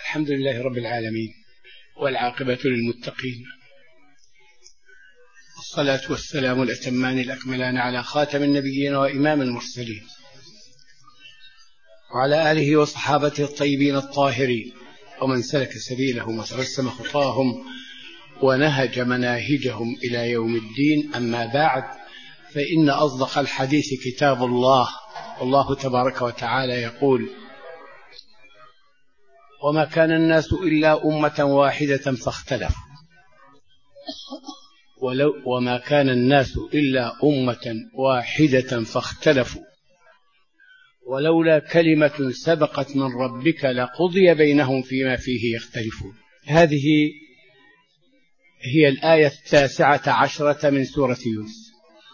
الحمد لله رب العالمين، والعاقبة للمتقين، والصلاة والسلام الأتمان الأكملان على خاتم النبيين وإمام المرسلين، وعلى آله وصحابته الطيبين الطاهرين، ومن سلك سبيلهم وترسم خطاهم ونهج مناهجهم إلى يوم الدين. أما بعد، فإن أصدق الحديث كتاب الله، والله تبارك وتعالى يقول: وما كان الناس إلا أمة واحدة فاختلفوا وما كان الناس إلا أمة واحدة فاختلفوا ولولا كلمة سبقت من ربك لقضي بينهم فيما فيه يختلفون. هذه هي الآية 19 من سورة يونس،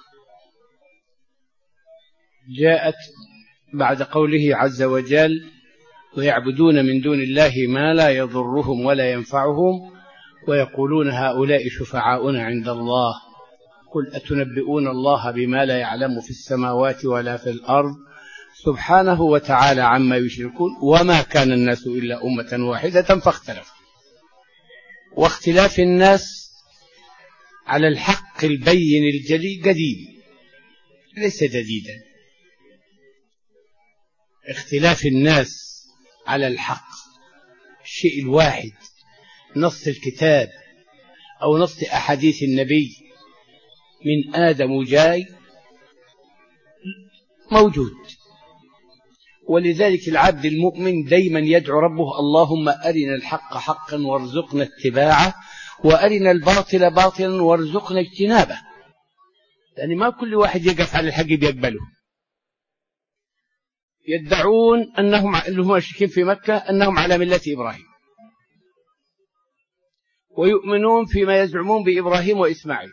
جاءت بعد قوله عز وجل: ويعبدون من دون الله ما لا يضرهم ولا ينفعهم ويقولون هؤلاء شفعاؤنا عند الله قل أتنبئون الله بما لا يعلم في السماوات ولا في الأرض سبحانه وتعالى عما يشركون وما كان الناس إلا أمة واحدة فاختلفوا. واختلاف الناس على الحق البين الجلي قديم، ليس جديدا. اختلاف الناس على الحق الشيء الواحد، نص الكتاب أو نص أحاديث النبي من آدم جاي موجود. ولذلك العبد المؤمن دايما يدعو ربه: اللهم أرنا الحق حقا وارزقنا اتباعه، وأرنا الباطل باطلا وارزقنا اجتنابه. يعني ما كل واحد يقف على الحق بيقبله. يدعون أنهم مشركين في مكة أنهم على ملة إبراهيم، ويؤمنون فيما يزعمون بإبراهيم وإسماعيل،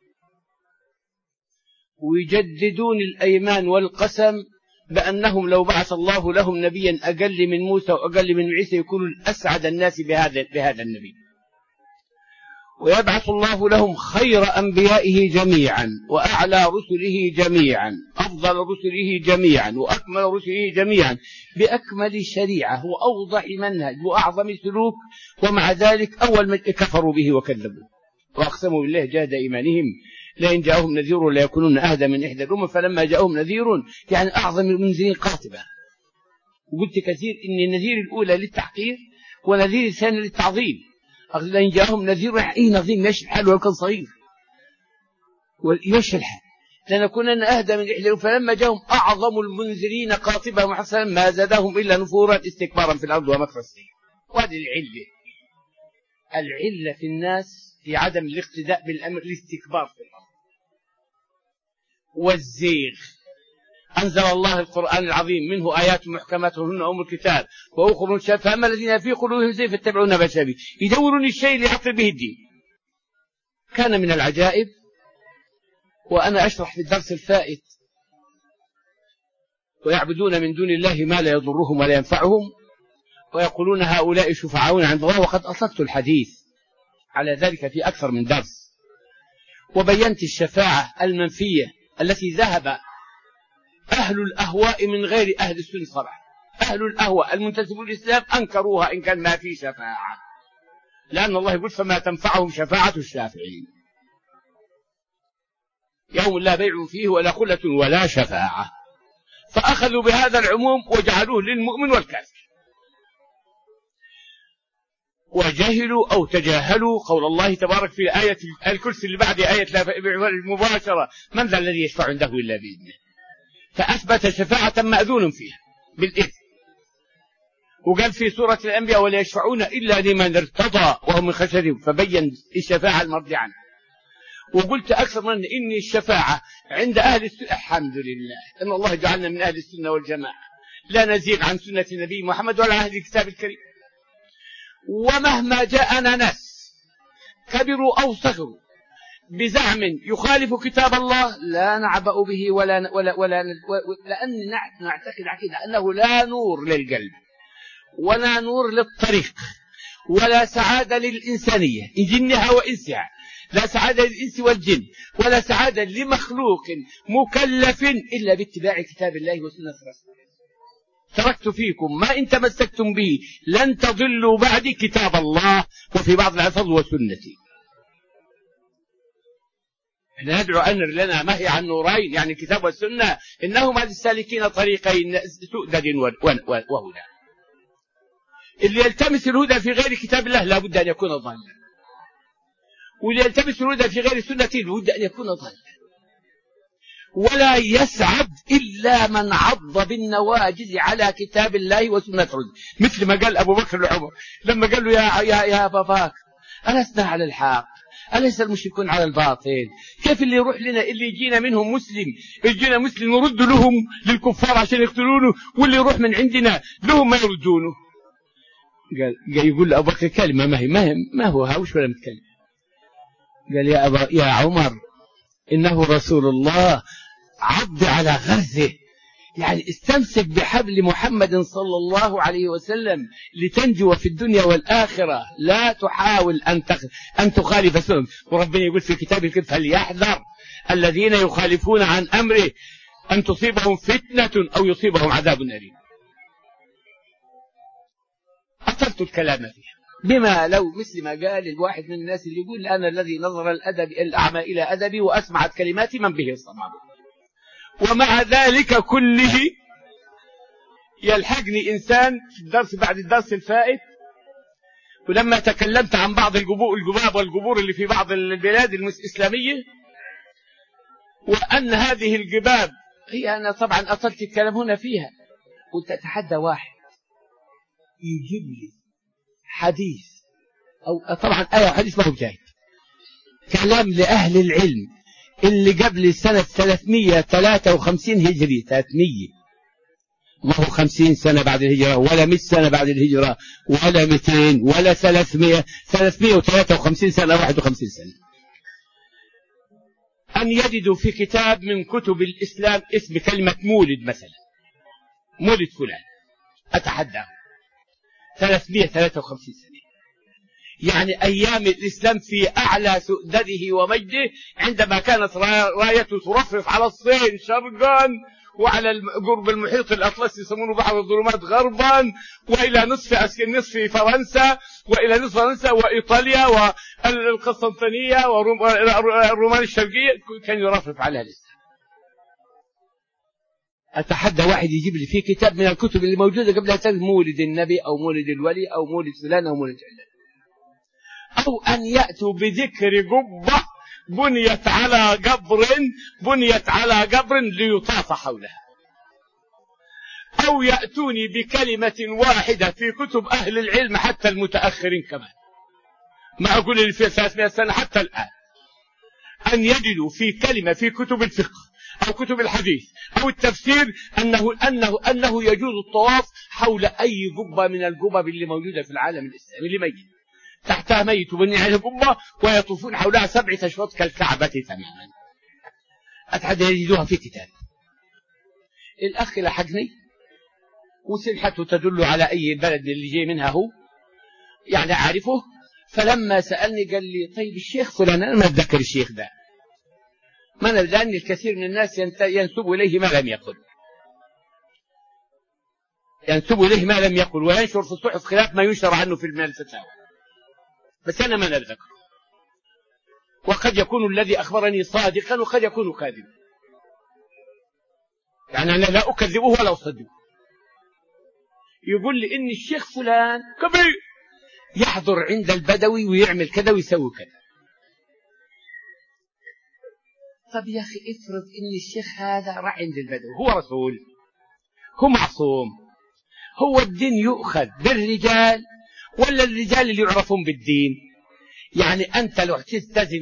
ويجددون الأيمان والقسم بأنهم لو بعث الله لهم نبيا أقل من موسى وأقل من عيسى يكونوا أسعد الناس بهذا النبي. ويبعث الله لهم خير أنبيائه جميعا وأعلى رسله جميعا، أفضل رسله جميعا وأكمل رسله جميعا، بأكمل شريعة وأوضح منهج وأعظم سلوك، ومع ذلك أول من كفروا به وكذبوا وأقسموا بالله جهد إيمانهم لئن جاءهم نذير ليكونون أهدى من إحدى الأمم فلما جاءهم نذير، يعني أعظم المنذرين قاطبة. وقلت كثير إن النذير الأولى للتحقير ونذير الثاني للتعظيم. لئن جاءهم نذير، أي نظير يمشي الحال ولو كان صغير ويمشي الحال، لنكونن أهدى من إحدى الأمم فلما جاءهم أعظم المنذرين قاطبة وحسنا ما زادهم إلا نفورا استكبارا في الأرض ومكر السيء. وهذه العلة في الناس في عدم الاقتداء بالأمر، الاستكبار في الأرض والزيغ. أنزل الله القرآن العظيم منه آيات محكمات هن أم الكتاب وأخر متشابهات، فأما الذين في قلوبهم زيغ فاتبعون ما تشابه، يدورون الشيء ليعطل به الدين. كان من العجائب، وأنا أشرح في الدرس الفائت: ويعبدون من دون الله ما لا يضرهم ولا ينفعهم ويقولون هؤلاء شفعاؤنا عند الله. وقد أطلقت الحديث على ذلك في أكثر من درس، وبينت الشفاعة المنفية التي ذهب أهل الأهواء من غير أهل السنة صراحة. أهل الأهواء المنتسبون للإسلام أنكروها إن كان ما في شفاعة، لأن الله يقول: فما تنفعهم شفاعة الشافعين، يوم لا بيع فيه ولا خلة ولا شفاعة. فأخذوا بهذا العموم وجعلوه للمؤمن والكافر، وجهلوا أو تجاهلوا قول الله تبارك في آية الكرسي اللي بعد آية لا مباشرة: من ذا الذي يشفع عنده إلا بإذنه. فأثبت شفاعة مأذون فيها بالإذن. وقال في سورة الأنبياء: ولا يشفعون إلا لمن ارتضى وهم من خشيته، فبين الشفاعة المرضي عنها. وقلت أكثر من إن الشفاعة عند أهل السنة، الحمد لله إن الله جعلنا من أهل السنة والجماعة، لا نزيغ عن سنة النبي محمد ولا عن أهل الكتاب الكريم. ومهما جاءنا ناس كبروا أو صغروا بزعم يخالف كتاب الله لا نعبأ به لأن نعتقد عقيدة أنه لا نور للقلب ولا نور للطريق ولا سعادة للإنسانية جنها وإنسها، لا سعادة للإنس والجن ولا سعادة لمخلوق مكلف إلا باتباع كتاب الله وسنة رسوله. تركت فيكم ما إن تمسكتم به لن تضلوا بعد كتاب الله، وفي بعض الألفاظ وسنتي. احنا ندعو أن لنا ما هي عن نورين، يعني الكتاب والسنة، إنهما للسالكين طريقين سؤدد وهدى. اللي يلتمس الهدى في غير كتاب الله لا بد أن يكون ضالا، واللي يلتمس الهدى في غير سنة لابد أن يكون ضالا. ولا يسعد إلا من عض بالنواجذ على كتاب الله وسنة رسوله، مثل ما قال أبو بكر لعمر لما قال له يا أبا بكر ألسنا على الحق، أليس المشركون على الباطل؟ كيف اللي يروح لنا اللي يجينا منهم مسلم، يجينا مسلم نرد لهم للكفار عشان يقتلونه، واللي يروح من عندنا لهم ما يردونه؟ قال يقول لأبو بكر كلمة ما هو هاوش ولا متكلم. قال يا عمر إنه رسول الله، عض على غرزه، يعني استمسك بحبل محمد صلى الله عليه وسلم لتنجو في الدنيا والآخرة، لا تحاول أن تخالف سنة. وربنا يقول في كتابه الكريم فليحذر الذين يخالفون عن أمره أن تصيبهم فتنة أو يصيبهم عذاب أليم. أطلت الكلام فيها بما لو مثل ما قال الواحد من الناس اللي يقول أنا الذي نظر الأعمى إلى أدبي وأسمعت كلماتي من به الصمام. ومع ذلك كله يلحقني إنسان في الدرس بعد الدرس الفائت، ولما تكلمت عن بعض الجباب والقبور اللي في بعض البلاد الإسلامية، وأن هذه الجباب هي، أنا طبعا أطلت الكلام هنا فيها، قلت أتحدى واحد يجيب لي حديث أو طبعا آية وحديث ما هو جاي، كلام لأهل العلم اللي قبل سنة 353 هجري، 300 ما هو 50 سنة بعد الهجرة ولا 100 سنة بعد الهجرة ولا 200 ولا 300، 353 سنة 51 سنة، أن يجدوا في كتاب من كتب الإسلام اسم كلمة مولد مثلا، مولد فلان، أتحدى 353 سنة، يعني أيام الإسلام في أعلى سؤدده ومجده، عندما كانت رايته ترفرف على الصين شرقا، وعلى قرب المحيط الأطلسي يسمونه بحر الظلمات غربا، وإلى نصف فرنسا، وإلى نصف فرنسا وإيطاليا والقسطنطينية والرومان الشرقية، كان يرفرف على الإسلام. أتحدى واحد يجيب لي في كتاب من الكتب اللي موجودة قبل أن مولد النبي أو مولد الولي أو مولد فلان أو مولد علان، أو أن يأتوا بذكر قبة بنيت على قبر ليطاف حولها، أو يأتوني بكلمة واحدة في كتب أهل العلم حتى المتأخرين كمان، ما أقول اللي في 300 سنة حتى الآن، أن يجدوا في كلمة في كتب الفقه أو كتب الحديث أو التفسير أنه يجوز الطواف حول أي قبة من القبب اللي موجودة في العالم الإسلامي، اللي ميت تحتها ميت وبني عليها قبة ويطوفون حولها 7 أشواط كالكعبة تماما. أتحدى يجدوها في كتاب. الأخ لحقني وسلحته تدل على أي بلد اللي جاي منها هو، يعني أعرفه، فلما سألني قال لي طيب الشيخ فلان، أنا ما أتذكر الشيخ ذا، لأن الكثير من الناس ينسب إليه ما لم يقل، وينشر في الصحف خلاف ما ينشر عنه في الفتاوى، بس أنا ما أتذكره، وقد يكون الذي أخبرني صادقا وقد يكون كاذبا، يعني أنا لا أكذبه ولا أصدقه. يقول لي إن الشيخ فلان كبير يحضر عند البدوي ويعمل كذا ويسوي كذا. طب يا أخي افرض إن الشيخ هذا راح عند البدوي، هو رسول، هو معصوم، هو الدين يؤخذ بالرجال ولا الرجال اللي يعرفون بالدين؟ يعني أنت لو تزن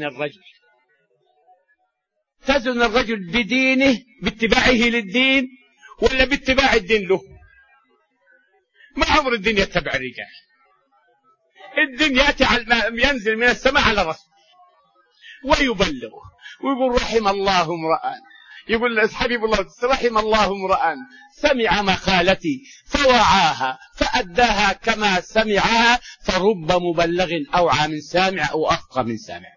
الرجل بدينه باتباعه للدين ولا باتباع الدين له؟ ما عمر الدين يتبع الرجال، الدين يأتي ينزل من السماء على رسول ويبلغ ويقول رحم الله امرأ، يقول حبيب الله رحم الله امرأ سمع مقالتي فوعاها فأداها كما سمعها، فرب مبلغ أوعى من سامع أو أفقه من سامع.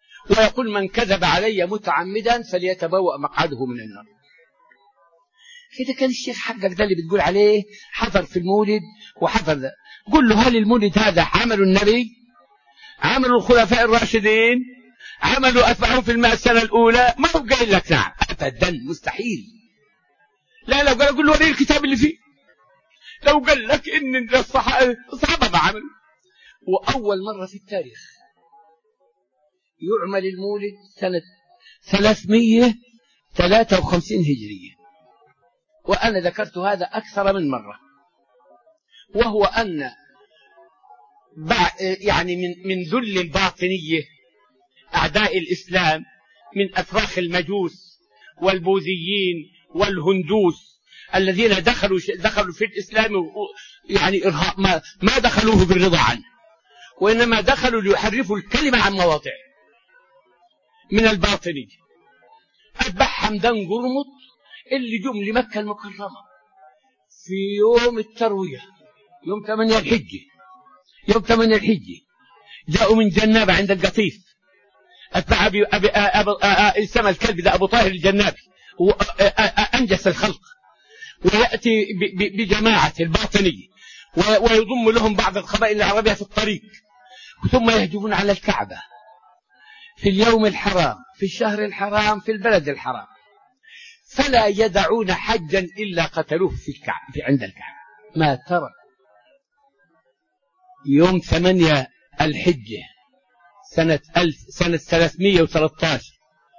ويقول من كذب علي متعمدا فليتبوأ مقعده من النار. كده كان الشيخ حقك ده اللي بتقول عليه حضر في المولد وحضر ده. قل له هل المولد هذا عمل النبي؟ عملوا الخلفاء الراشدين؟ عملوا أتباعهم في 100 سنة الأولى؟ ما هو قايل لك نعم أبدا، مستحيل. لا لو قال له وريه الكتاب اللي فيه. لو قال لك إن الصحابة ما عملوا. وأول مرة في التاريخ يعمل المولد سنة 353 هجرية، وأنا ذكرت هذا أكثر من مرة. وهو أن يعني من ذل الباطنية أعداء الإسلام، من أفراخ المجوس والبوذيين والهندوس الذين دخلوا في الإسلام، يعني ما دخلوه بالرضا عنه، وإنما دخلوا ليحرفوا الكلمة عن مواضعه من الباطنية. أتباع حمدان قرمط اللي جم لمكة المكرمة في يوم التروية، يوم 8 الحجة، يوم 8 الحجة جاءوا من جنابة عند القطيف. أتبع إسامة الكلب ده أبو طاهر الجنابي أنجس الخلق، ويأتي بجماعة الباطنية ويضم لهم بعض القبائل العربية في الطريق، ثم يهجمون على الكعبة في اليوم الحرام، في الشهر الحرام، في البلد الحرام، فلا يدعون حجا إلا قتلوه في عند الكعبة. ما ترى يوم 8 الحجة سنة 313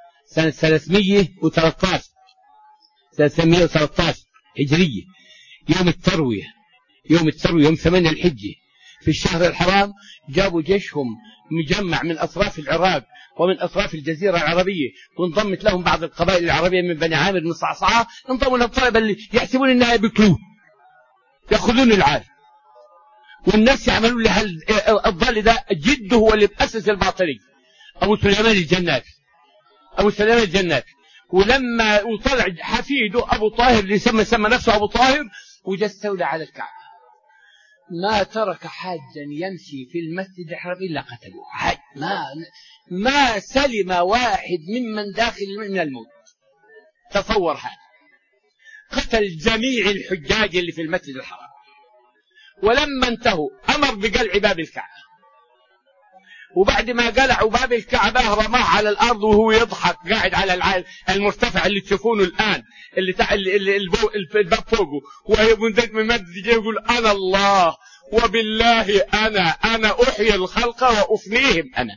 هجرية، يوم التروية يوم 8 الحجة في الشهر الحرام، جابوا جيشهم مجمع من أطراف العراق ومن أطراف الجزيرة العربية، وانضمت لهم بعض القبائل العربية من بني عامر من صعصعة، انضموا لهم طائفة اللي يحسبون انها بكلوه يأخذون العالم، والناس يعملون لها الضال ده. جده هو اللي مؤسس الباطني، أبو سليمان الجنابي. ولما وطلع حفيده أبو طاهر اللي سمى نفسه أبو طاهر وجا استولى على الكعبة، ما ترك حاجا يمشي في المسجد الحرام إلا قتلوه. حاج ما سلم واحد ممن داخل من الموت. تصور هذا، قتل جميع الحجاج اللي في المسجد الحرام. ولما انتهوا أمر بقلع باب الكعبة، وبعد ما قلعوا باب الكعبة رماه على الأرض وهو يضحك قاعد على المرتفع اللي تشوفونه الآن، اللي الباب فوقه، وممد يقول أنا الله وبالله أنا أحيي الخلق وأفنيهم أنا.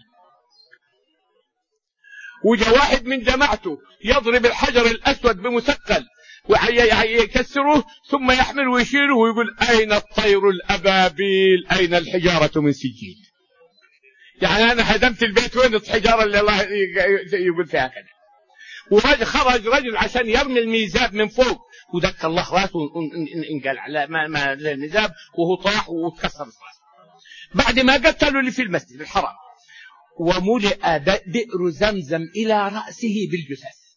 وجاء واحد من جماعته يضرب الحجر الأسود بمثقل ويكسره، ثم يحمل ويشيله ويقول أين الطير الأبابيل، أين الحجارة من سجيل. يعني أنا هدمت البيت، وين الحجارة اللي الله يقول فيها كذا. وخرج رجل عشان يرمي الميزاب من فوق، ودك الله راسه انقلع ما الميزاب، وهو طاح وتكسر راسه. بعد ما قتلوا اللي في المسجد الحرام، وملئ بئر زمزم إلى رأسه بالجثث.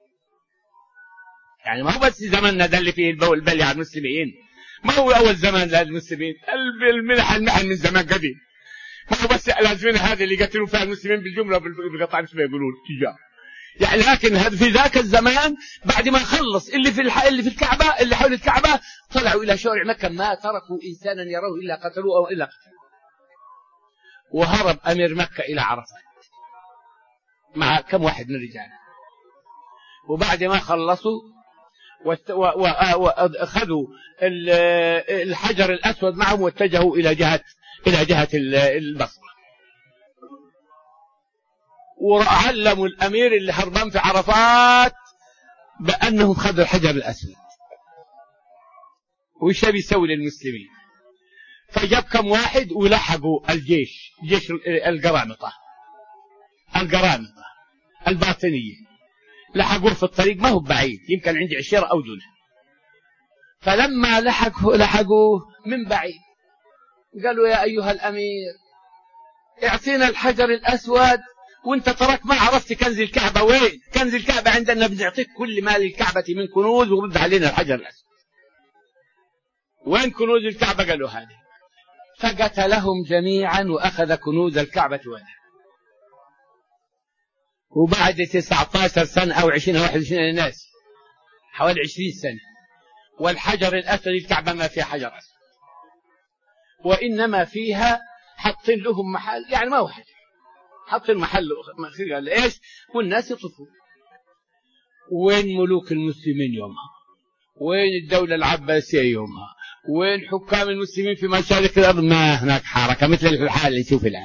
يعني ما هو بس زماننا ده اللي فيه البلي على المسلمين، ما هو أول زمان للمسلمين، المحن من زمان قديم. ما هو بس الأزمنة هذه اللي قتلوا فيها المسلمين بالجملة بالقطع مثل ما يقولون تجار. يعني لكن هذا في ذاك الزمان بعد ما خلص اللي في الكعبة، اللي حول الكعبة، طلعوا إلى شوارع مكة، ما تركوا إنسانا يروه إلا قتلوه أو إلا قتلوه. وهرب أمير مكة إلى عرفات مع كم واحد من الرجال. وبعد ما خلصوا وأخذوا الحجر الأسود معهم واتجهوا إلى جهة البصرة، وعلموا الأمير اللي هربان في عرفات بأنهم خذوا الحجر الأسود، وش بيسوي للمسلمين. فجاب كم واحد ولحقوا جيش القرامطة الباطنية، لحقوه في الطريق، ما هو بعيد، يمكن عندي 10 أو دونه. فلما لحقوه من بعيد قالوا يا أيها الأمير اعطينا الحجر الأسود، وانت ترك ما عرفت كنز الكعبة وين. كنز الكعبة عندنا، بنعطيك كل مال الكعبة من كنوز ورد علينا الحجر الأسود. وين كنوز الكعبة؟ قالوا هذه. فقتلهم جميعا وأخذ كنوز الكعبة وينها. وبعد 19 سنة أو 20 أو 21 الناس، حوالي 20 سنة، والحجر الأسود الكعبة ما فيها حجر أسود، وإنما فيها حاطين لهم محل، يعني ما هو حجر، حاطين محل إيش، والناس يطوفون. وين ملوك المسلمين يومها؟ وين الدولة العباسية يومها؟ وين حكام المسلمين في مشارق الأرض؟ ما هناك حركة مثل الحال اللي نشوف الآن.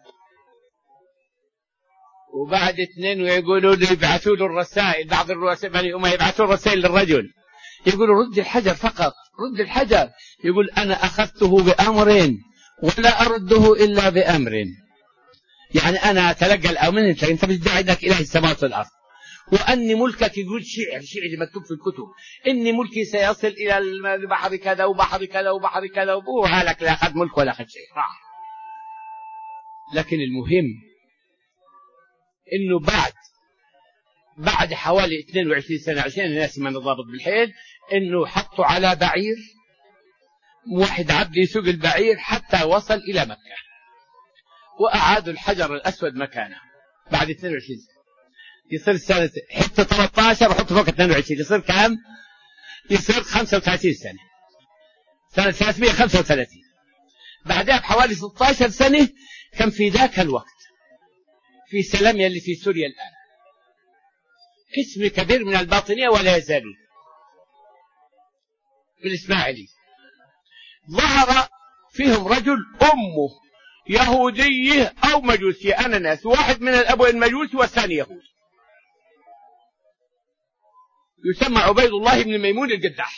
وبعد اثنين ويقولوا له يبعثوا له الرسائل، بعض الرؤساء بني أمية يبعثوا الرسائل للرجل، يقولوا رد الحجر فقط، رد الحجر. يقول أنا أخذته بأمر ولا أرده إلا بأمر، يعني أنا أتلقى الأمر، أنت بتدعي أنك إله السماوات والأرض، وأني ملكك، يقول شعر مكتوب في الكتب، إني ملكي سيصل إلى البحر كذا وبحر كذا وبحر كذا، وهالك لا أخذ ملك ولا أخذ شيء راح. لكن المهم إنه بعد حوالي 22 سنة عشان الناس ما نضابط بالحيل، إنه حطوا على بعير، واحد عبد يسوق البعير حتى وصل إلى مكة، وأعادوا الحجر الأسود مكانه بعد 22 سنة. يصير سنة حتى 13 وحط فوق 22 يصير كام؟ يصير 35 سنة، سنة 335. بعدها بحوالي 16 سنة كان في ذاك الوقت في سلميا اللي في سوريا الآن قسم كبير من الباطنية ولا يزالون بالإسماعيلي، ظهر فيهم رجل أمه يهودية أو مجوسية، أنا ناس، واحد من الأبوين المجوسي والثاني يهودي، يسمى عبيد الله بن ميمون القداح.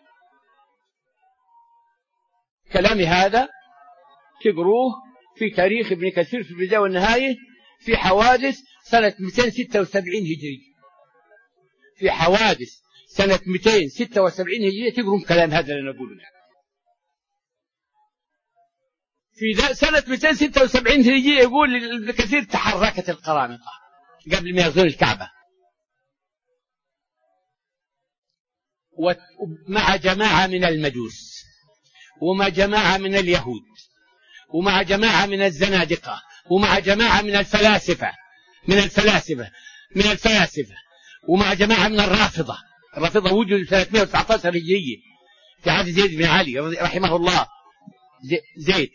كلامي هذا تقروه في تاريخ ابن كثير في البداية والنهاية، في حوادث سنة 276 هجري، في حوادث سنة 276 هجرية تقرون كلام هذا اللي نقوله لك. في سنة 276 هجرية يقول ابن كثير تحركت القرامطة قبل ما يغزون الكعبة، ومع جماعة من المجوس، ومع جماعة من اليهود، ومع جماعة من الزنادقة، ومع جماعة من الفلاسفة ومع جماعة من الرافضة وجدوا 319 هجرية في عهد زيد بن علي رحمه الله زيد.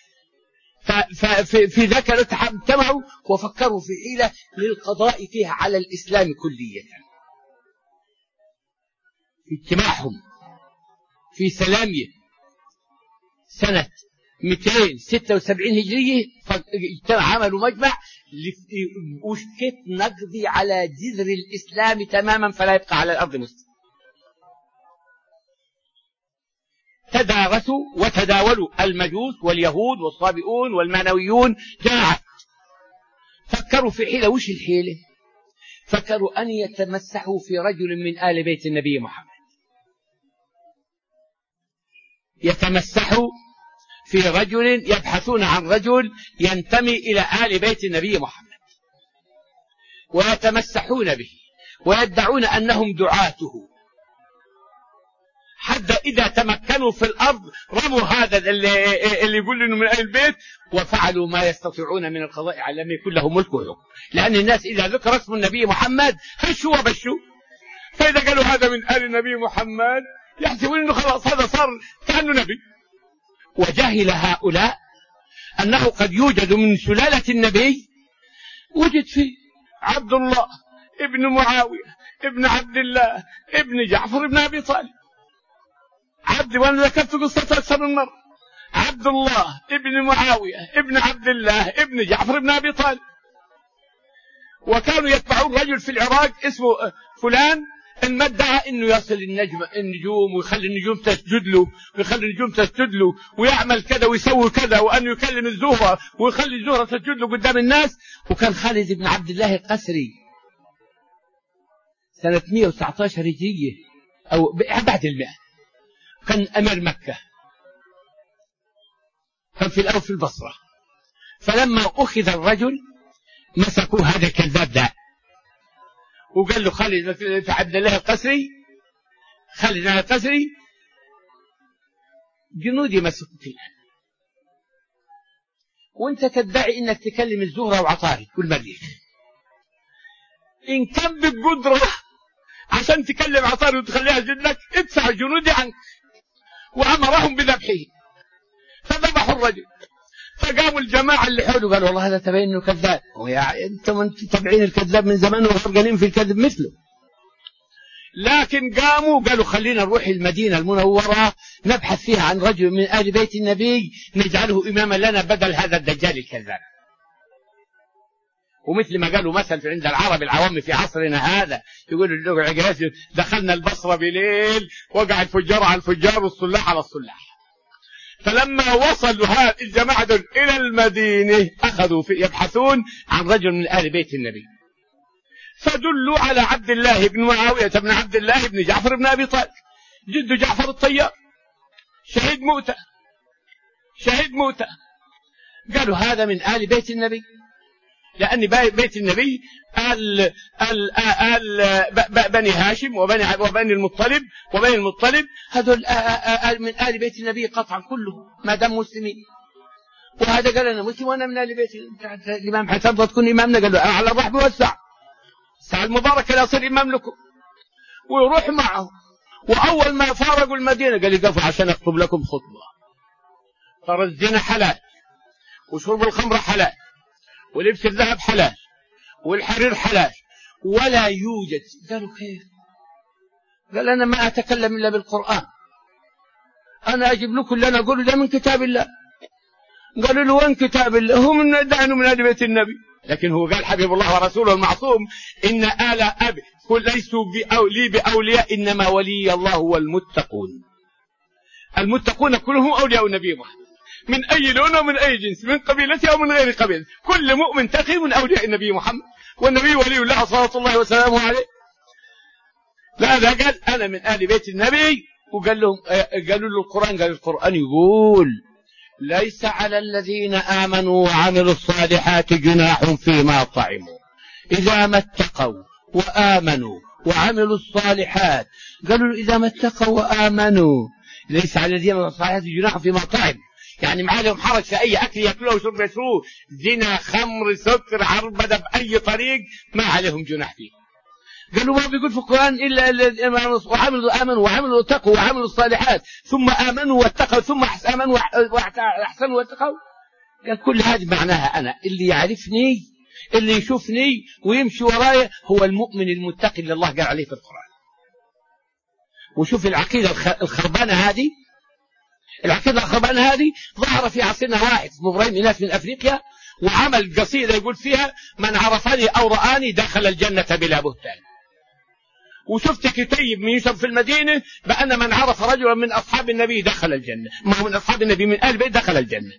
في ذاك اجتمعوا وفكروا في حيلة للقضاء فيها على الإسلام كلية. في اجتماعهم في سلامية سنة 276 هجرية عملوا مجمع وشكت نقضي على جذر الإسلام تماما فلا يبقى على الأرض مسلم. تدارسوا وتداولوا المجوس واليهود والصابئون والمانويون جماعة، فكروا في حيلة. وش الحيلة؟ فكروا أن يتمسحوا في رجل من آل بيت النبي محمد، يتمسحوا في رجل، يبحثون عن رجل ينتمي إلى آل بيت النبي محمد ويتمسحون به ويدعون أنهم دعاته، حتى إذا تمكنوا في الأرض رموا هذا اللي يقول إنه من أهل البيت، وفعلوا ما يستطيعون من القضاء على لم يكن له ملك وحكم، لأن الناس إذا ذكر اسم النبي محمد هشوا وبشوا، فإذا قالوا هذا من آل النبي محمد يحسبون إنه خلاص هذا صار كأنه نبي. وجهل هؤلاء أنه قد يوجد من سلالة النبي وجد فيه عبد الله ابن معاوية ابن عبد الله ابن جعفر ابن أبي طالب، وأنا ذكرت قصة أكثر من مرة، عبد الله ابن معاوية ابن عبد الله ابن جعفر ابن أبي طالب. وكانوا يتبعون رجل في العراق اسمه فلان، إن ما ادعى إنه يصل النجوم ويخلي النجوم تسجد له ويعمل كذا ويسوي كذا، وأنه يكلم الزهرة ويخلي الزهرة تسجد له قدام الناس. وكان خالد بن عبد الله القسري سنة 119 هجرية أو بعد 100 كان أمير مكة، كان في الأول في البصرة. فلما أخذ الرجل مسكوا هذا الكذاب ده وقال له خالد بن عبد الله القسري، جنودي مسكوك الآن، وانت تدعي انك تكلم الزهرة وعطارد والمريخ، ان كان بالقدرة عشان تكلم عصاري وتخليها جدك ادفع جنودي عنك. وأمرهم بذبحه فذبحوا الرجل. فقاموا الجماعة اللي حوله قالوا والله هذا تبين انه كذاب. انتم تتبعين الكذاب من زمان وغرقانين في الكذب مثله. لكن قاموا قالوا خلينا نروح المدينة المنورة نبحث فيها عن رجل من آل بيت النبي نجعله إماما لنا بدل هذا الدجال الكذاب. ومثل ما قالوا مثل عند العرب العوام في عصرنا هذا يقولوا العجاز دخلنا البصرة بليل وقع الفجار على الفجار والصلاح على الصلاح. فلما وصلوا الجماعة دول إلى المدينة أخذوا يبحثون عن رجل من آل بيت النبي، فدلوا على عبد الله بن معاوية بن عبد الله بن جعفر بن أبي طالب جد جعفر الطيار شهيد مؤتة. قالوا هذا من آل بيت النبي، لأن بيت النبي بني هاشم وبني المطلب هذول من آل بيت النبي قطعا كلهم ما دام مسلمين. وهذا قال أنا مسلم وأنا من آل بيت الإمام حسن تكون إمامنا. قال له على الرحب والسعة الساعة المباركة لا أصير إمام لكم ويروح معه. وأول ما فارقوا المدينة قال يقفوا عشان أخطب لكم خطبة. ترى الزنا حلال وشرب الخمر حلال ولبس الذهب حلال والحرير حلال ولا يوجد. قالوا كيف؟ قال أنا ما أتكلم إلا بالقرآن، أنا أجيب لكم اللي أنا أقوله ده من كتاب الله. قالوا له وين كتاب الله؟ هو من دعنه من آل بيت النبي. لكن هو قال حبيب الله ورسوله المعصوم إن آل أبي ليسوا لي بأولياء إنما ولي الله والمتقون. المتقون كلهم أولياء النبي محمد من أي لون ومن أي جنس، من قبيلته أو من غير قبيلته، كل مؤمن تقي من أولياء النبي محمد، والنبي ولي الله صلى الله وسلامه عليه. لا قال أنا من آل بيت النبي. وقال لهم قالوا له القرآن، قال القرآن يقول ليس على الذين آمنوا وعملوا الصالحات جناح فيما طعموا إذا ما اتقوا وآمنوا وعملوا الصالحات. قالوا إذا ما اتقوا وآمنوا ليس على الذين آمنوا الصالحات جناح فيما طعموا، يعني ما عليهم حرج في أي أكل يأكلوه وشرب يشروه، زنا خمر سكر عربدة بأي طريق ما عليهم جناح فيه. قالوا ما بيقول في القرآن إلا الذين آمنوا وعملوا اتقوا وعملوا الصالحات ثم آمنوا واتقوا ثم آمنوا وأحسنوا واتقوا. قال كل هذه معناها أنا اللي يعرفني اللي يشوفني ويمشي ورايا هو المؤمن المتقي اللي الله قال عليه في القرآن. وشوف العقيدة الخربانة هذه، العقيدة الخربانة هذه ظهر في عصرنا واحد اسمه إبراهيم إناس من أفريقيا وعمل قصيدة يقول فيها من عرفني أو رآني دخل الجنة بلا بهتان. وشفت كتيب من يوسف في المدينة بأن من عرف رجلا من أصحاب النبي دخل الجنة، ما هو من أصحاب النبي من آل بيت دخل الجنة.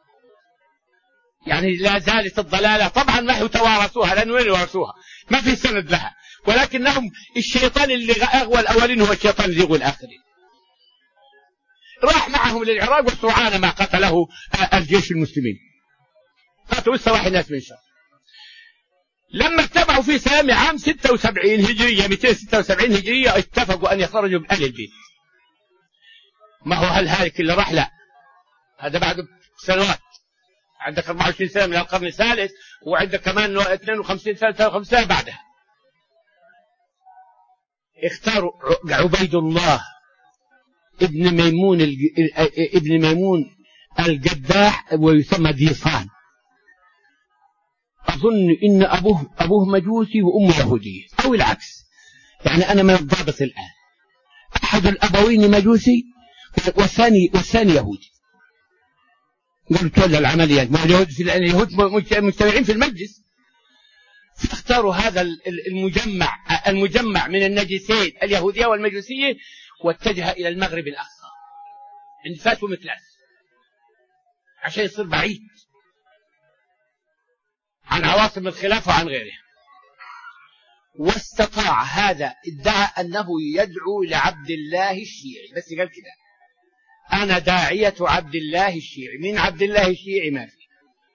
يعني لا زالت الضلالة طبعا ما هو توارثوها، لأنه وين يورثوها؟ ما في سند لها، ولكنهم الشيطان اللي أغوى الأولين هو الشيطان اللي يغوى الآخرين. راح معهم للعراق وسرعان ما قتله الجيش المسلمين، قتلوا 7 ناس من شر. لما اتبعوا في سلام عام 76 هجرية 276 هجرية اتفقوا أن يخرجوا من أهل البيت. ما هو هل هالك اللي راح؟ لا، هذا بعد سنوات. عندك 24 سنة من القرن الثالث وعندك كمان 52 سنة 53 سنة بعدها. اختاروا عبيد الله ابن ميمون القداح ويسمى ديفان. أظن إن أبوه مجوسي وأمه يهودية أو العكس، يعني أنا من الضابط الآن. أحد الأبوين مجوسي والثاني يهودي. قالوا تولى العمليات، ما اليهود مجتمعين في المجلس. فتختاروا هذا المجمع من النجسين اليهودية والمجوسية واتجه إلى المغرب الأقصى عند فاس ومكلاس عشان يصير بعيد عن عواصم الخلافة وعن غيرها. واستطاع هذا، ادعى أنه يدعو لعبد الله الشيعي، بس قال كده أنا داعية عبد الله الشيعي. من عبد الله الشيعي ما في،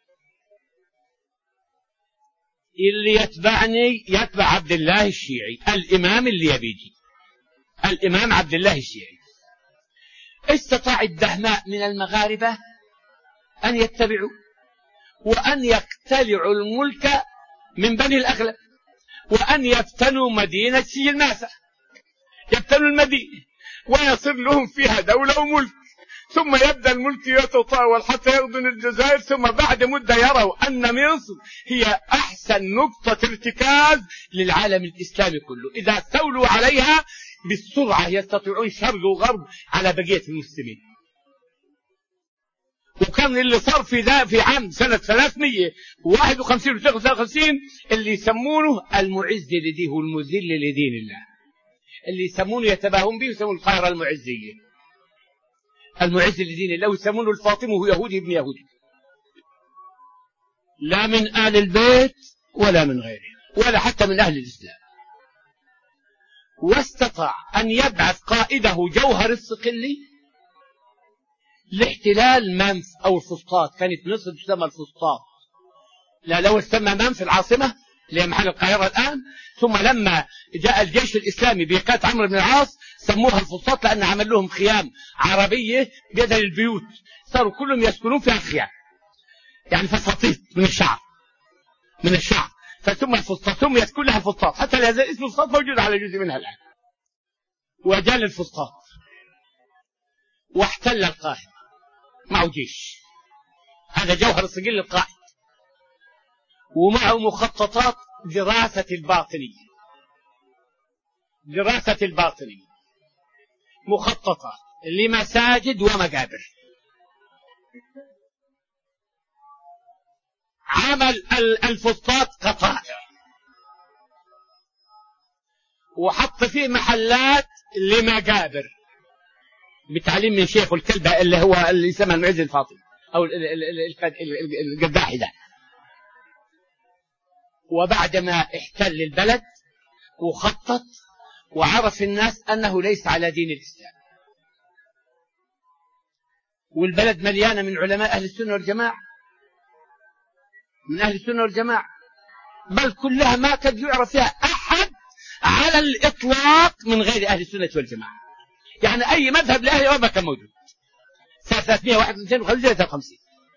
اللي يتبعني يتبع عبد الله الشيعي، الإمام اللي يبيجي الإمام عبد الله الشيعي. استطاع الدهماء من المغاربة أن يتبعوا وأن يقتلعوا الملك من بني الأغلب وأن يفتنوا مدينة سجلماسة يبتلوا المدينة ويصير لهم فيها دولة وملك، ثم يبدأ الملك يتطاول حتى يغضن الجزائر، ثم بعد مدة يروا أن مصر هي أحسن نقطة ارتكاز للعالم الإسلامي كله. إذا استولوا عليها بالسرعة يستطيعون شرق وغرب على بقية المسلمين. وكان اللي صار في عام سنة 351 و53 اللي يسمونه المعز لديه والمذل لدين الله، اللي يسمونه يتباهون به يسمونه القاهرة المعزية، المعز لدين الله، ويسمونه الفاطمي وهو يهودي ابن يهودي، لا من آل البيت ولا من غيره ولا حتى من أهل الإسلام. واستطاع أن يبعث قائده جوهر الصقلي لاحتلال منف أو الفسطاط. كانت مصر تسمى الفسطاط، لا لو تسمى منف العاصمة اللي هي محل القاهرة الآن، ثم لما جاء الجيش الإسلامي بقيادة عمرو بن العاص سموها الفسطاط لأن عمل لهم خيام عربية بدل البيوت، صاروا كلهم يسكنون فيها خيام، يعني فساطيط من الشعر فثم الفسطاط سميت كلها الفسطاط، حتى لا يزال اسم الفسطاط موجود على جزء منها الآن. وجال الفسطاط واحتل القاهرة معه جيش، هذا جوهر الصقل القائد، ومعه مخططات دراسة الباطنية، مخططات لمساجد ومقابر. عمل الفسطاط قطائع وحط فيه محلات لمقابر بتعليم من شيخ الكلبة اللي هو اللي يسمى المعز الفاطمي أو القداحي ده. وبعدما احتل البلد وخطط وعرف الناس أنه ليس على دين الإسلام، والبلد مليانة من علماء أهل السنة والجماعة، من أهل السنة والجماعة، بل كلها ما كان يعرف فيها أحد على الإطلاق من غير أهل السنة والجماعة. يعني أي مذهب لأهل ما كان موجود سنة 351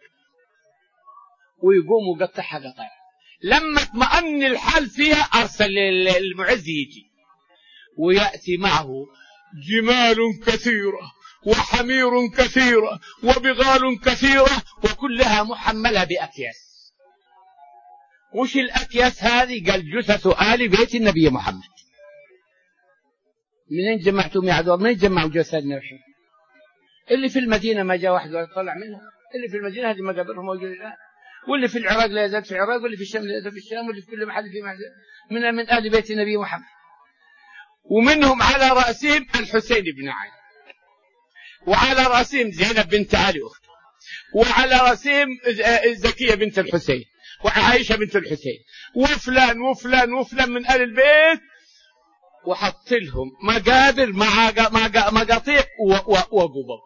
ويقوم وقطعها قطع. لما اطمأن الحال فيها أرسل المعز يجي ويأتي معه جمال كثيرة وحمير كثيرة وبغال كثيرة وكلها محملة بأكياس. وش الأكياس هذه؟ قال جثث آل بيت النبي محمد. منين جمعتم يا عدوار؟ منين جمعوا جسدنا الحين؟ اللي في المدينة ما جاء واحد طلع منها، اللي في المدينة هذه مقابرهم موجودة الآن، واللي في العراق لا يزال في العراق، واللي في الشام لا يزال في الشام، واللي في كل محل في محل من آل بيت النبي محمد. ومنهم على رأسهم الحسين بن علي، وعلى رأسهم زينب بنت علي أخته، وعلى رأسهم زكية بنت الحسين، وعائشة بنت الحسين، وفلان وفلان وفلان من آل البيت، وحط لهم مقابر مقاطيع وقبور،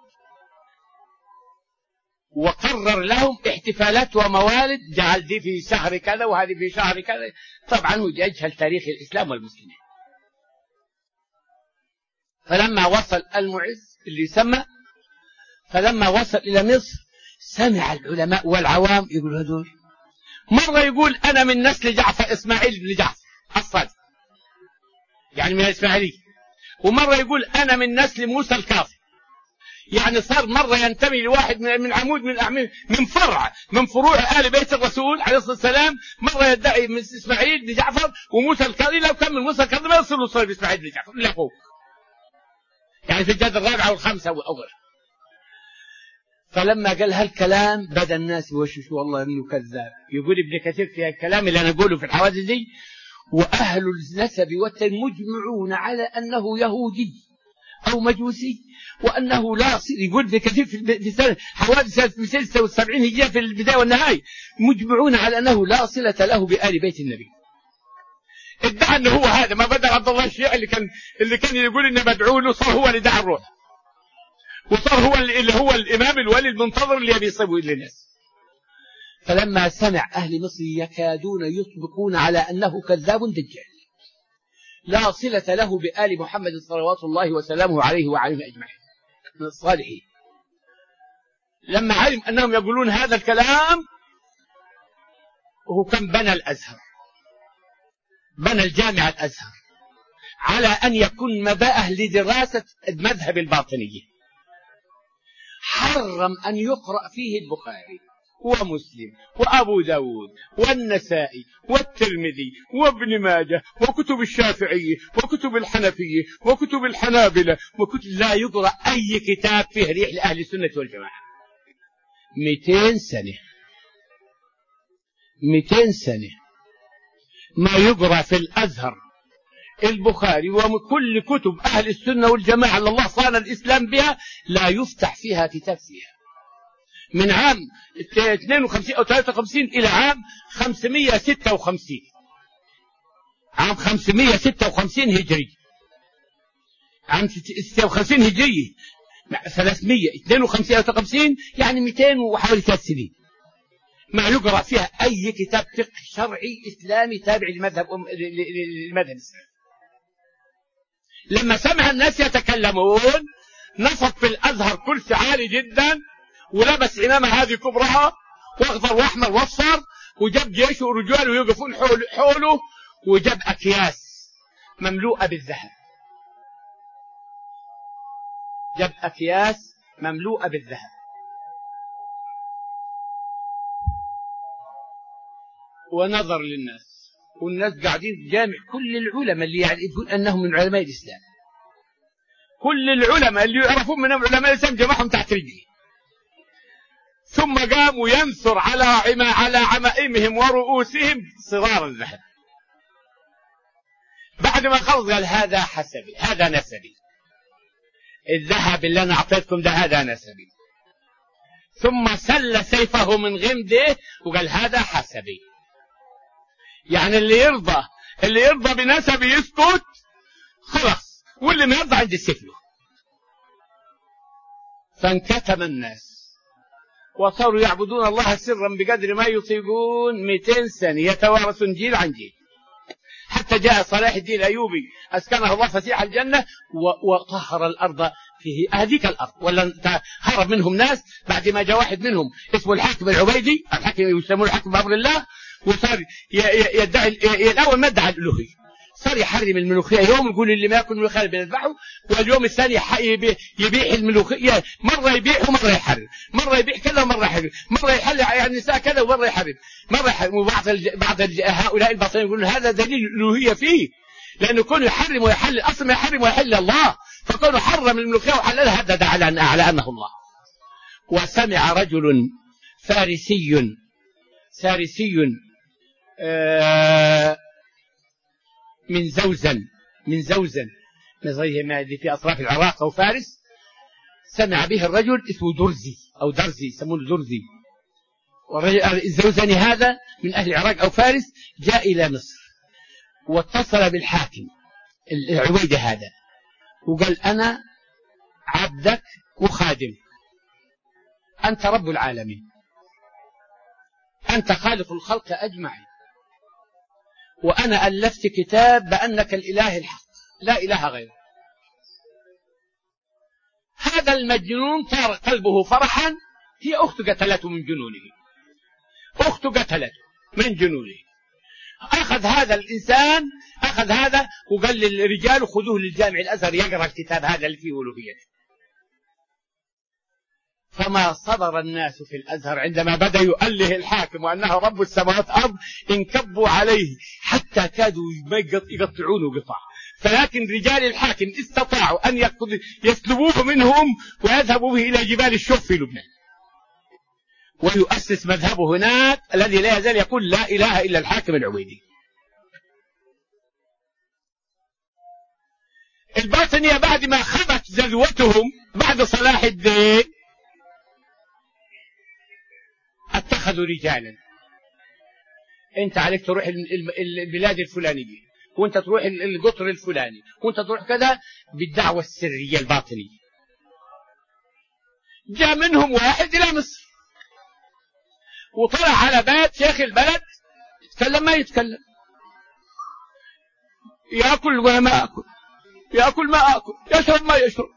وقرر لهم احتفالات وموالد، جعل دي في شهر كذا وهذه في شهر كذا. طبعا هو يجهل تاريخ الإسلام والمسلمين. فلما وصل المعز اللي يسمى، فلما وصل إلى مصر سمع العلماء والعوام يقول هذول، مرة يقول أنا من نسل جعفر إسماعيل بن جعفر الصادق يعني من الإسماعيلي، ومرة يقول أنا من نسل موسى الكاظم، يعني صار مرة ينتمي لواحد من عمود من فرع من فروع آل بيت الرسول عليه الصلاة والسلام، مرة يدعي من إسماعيل بن جعفر وموسى الكاظم. لو كان من موسى الكاظم ما يصل صار بإسماعيل بن جعفر إلا فوق، يعني في الجهة الرابعة والخامسة أول. فلما قال هالكلام بدأ الناس يوشوشوا والله إنه كذاب. يقول ابن كثير في الكلام اللي أنا أقوله في الحوادث دي، وأهل النسب والتن مجمعون على أنه يهودي أو مجوسي وأنه لا صل. يقول ابن كثير في سنة حوادث 276 هجرية في البداية والنهاية مجمعون على أنه لا صلة له بآل بيت النبي. ادعى أنه هو هذا ما بدل عبد الله الشيعي اللي كان يقول إنه مدعو له، صار هو اللي دعا الروح، وصار هو اللي هو الإمام الولي المنتظر اللي يبي يصيبه للناس. فلما سمع أهل مصر يكادون يطبقون على أنه كذاب دجال لا صلة له بآل محمد صلوات الله وسلامه عليه وعليهم أجمعين من الصالحين. لما علم أنهم يقولون هذا الكلام، وهو كان بنى الأزهر، بنى الجامع الأزهر، على أن يكون مباءه لدراسة المذهب الباطنية، حرم أن يقرأ فيه البخاري ومسلم وأبو داود والنسائي والترمذي وابن ماجه وكتب الشافعية وكتب الحنفية وكتب الحنابلة لا يقرأ أي كتاب فيه ريح لأهل السنة والجماعة. 200 سنة ما يقرأ في الأزهر البخاري وكل كتب أهل السنة والجماعة اللي الله صان الإسلام بها، لا يفتح فيها كتاب فيها من عام 52 أو 53 إلى عام 556. عام 556 هجري، عام 56 هجري 352 أو 53، يعني 200 وحوالي 3 سنين ما يقرأ فيها أي كتاب فقه شرعي إسلامي تابع للمذهب الإسلامي. لما سمع الناس يتكلمون نصب في الأزهر كرسي عالي جدا، ولبس عمامة هذه كبرها واخضر واحمر واصفر، وجاب جيش ورجال ويقفون حوله، وجاب أكياس مملوءة بالذهب، جاب أكياس مملوءة بالذهب، ونظر للناس، والناس قاعدين جامع كل العلماء اللي يقول أنهم من علماء الإسلام، كل العلماء اللي يعرفون من علماء الإسلام جمعهم تحت رجله. ثم قاموا ينثر على عمائمهم ورؤوسهم صغار الذهب. بعد ما خلص قال هذا حسبي، هذا نسبي، الذهب اللي أنا أعطيتكم ده هذا نسبي. ثم سل سيفه من غمده وقال هذا حسبي. يعني اللي يرضى بنسبي يسكت خلاص، واللي ما يرضى عند السيف له. فانكتم الناس وصاروا يعبدون الله سرا بقدر ما يطيقون. 200 سنة يتوارثون جيل عن جيل، حتى جاء صلاح الدين الأيوبي أسكنه الله فسيح الجنة وطهر الأرض فيه هذيك الأرض، ولا هرب منهم ناس بعد ما جاء واحد منهم اسمه الحاكم العبيدي، الحاكم يسمونه الحاكم بأمر الله، وصار يدعي الأول ما ادعى الألوهية، صار يحرم الملوخية يوم، يقول اللي ما يأكل ملوخية بنذبحه، واليوم الثاني يبيع الملوخية، مرة يبيع ومرة يحرم، مرة يبيع كذا ومرة يحرم، مرة يحل على النساء كذا ومرة يحرم، وبعض هؤلاء الباطنين يقولون هذا دليل الألوهية فيه، لأنه كونه يحرم ويحل، أصلا ما يحرم ويحل الله، فكونه حرم الملوخية وحللها هذا دعا على أنه الله. وسمع رجل فارسي من زوزن زي ما في أطراف العراق أو فارس، سمع به الرجل اسمه درزي يسمونه درزي، الزوزني هذا من أهل العراق أو فارس، جاء إلى مصر واتصل بالحاكم العبيدي هذا وقال أنا عبدك وخادم، أنت رب العالمين، أنت خالق الخلق أجمعين، وأنا ألفت كتاب بأنك الإله الحق لا إله غيره. هذا المجنون صار قلبه فرحا، هي أخته قتلته من جنونه، أخته قتلته من جنونه. أخذ هذا الإنسان وقال للرجال خذوه للجامع الأزهر يقرأ الكتاب هذا اللي فيه ألوهيته. فما صبر الناس في الأزهر عندما بدأ يؤله الحاكم وأنه رب السماوات أرض، انكبوا عليه حتى كادوا يقطعونه قطع. فلكن رجال الحاكم استطاعوا أن يسلبوه منهم ويذهبوا به إلى جبال الشوف في لبنان، ويؤسس مذهبه هناك الذي لا يزال يقول لا إله إلا الحاكم العبيدي. الباطنية بعد ما خبت زذوتهم بعد صلاح الدين اتخذوا رجالا، انت عليك تروح البلاد الفلانية، وانت تروح القطر الفلاني، وانت تروح كذا بالدعوة السرية الباطنية. جاء منهم واحد إلى مصر وطلع على بيت شيخ البلد، يتكلم ما يتكلم، يأكل وما أكل، يأكل ما أكل، يشرب ما يشرب.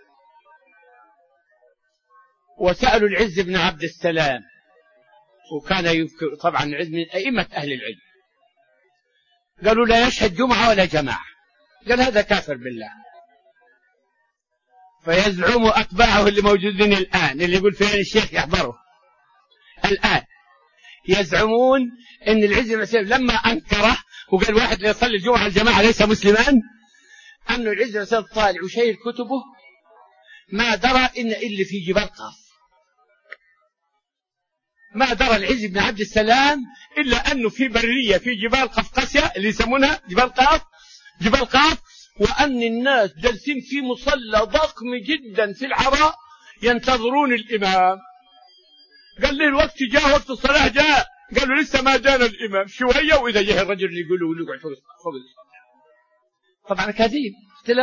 وسألوا العز بن عبد السلام، وكان يذكر طبعا العز من أئمة أهل العلم، قالوا لا يشهد جمعة ولا جماعة، قال هذا كافر بالله. فيزعم أتباعه اللي موجودين الآن، اللي يقول فين الشيخ يحضره الآن، يزعمون أن العز بن سلام لما أنكره وقال واحد لا يصلي الجمعة الجماعة ليس مسلما، أن العز بن سلام طالع وشايل كتبه ما درى إن إلا في جبال قاف، ما درى العز بن عبد السلام إلا أنه في برية في جبال قفقاسيا اللي يسمونها جبال قاف، وأن الناس جالسين في مصلى ضخم جدا في العراء ينتظرون الإمام. قال لي الوقت جاء، وقت الصلاة جاء، قالوا لسه ما جانا الإمام شوية، وإذا جاء الرجل اللي يقولوا نقعد فوق الصلاة. طبعا كذب،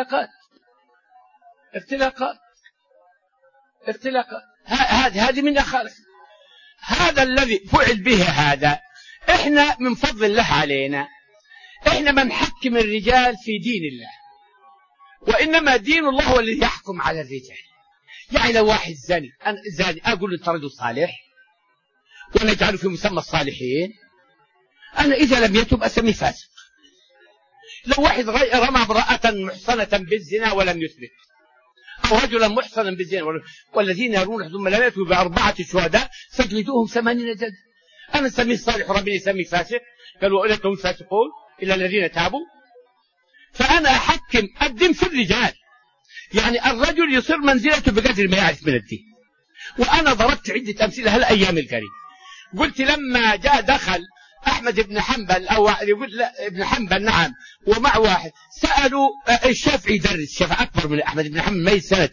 اختلاقات. هذه من أخلاق. هذا الذي فعل به هذا. إحنا من فضل الله علينا إحنا ما نحكم الرجال في دين الله، وإنما دين الله هو الذي يحكم على الرجال. يعني لو واحد زاني أقول له أنت رجل صالح ونجعله في مسمى الصالحين، أنا إذا لم يتب أسميه فاسق. لو واحد رمى امرأة محصنة بالزنا ولم يثبت، أو رجلا محصنا بالزنا والذين يرون ثم لا يأتوا ب4 شهداء فاجلدوهم 80 جلدة، أنا أسميه صالح وربنا يسميه فاسق. قالوا أولئك هم الفاسقون إلا الذين تابوا. فأنا أحكم الدين في الرجال، يعني الرجل يصير منزلته بقدر ما يعرف من الدين. وأنا ضربت عدة أمثلة هالأيام القريبة، قلت لما جاء دخل أحمد بن حنبل أو يقول لا ابن حنبل نعم ومع واحد سألوا الشافعي يدرس، الشافعي أكبر من أحمد بن حنبل، ميت سنة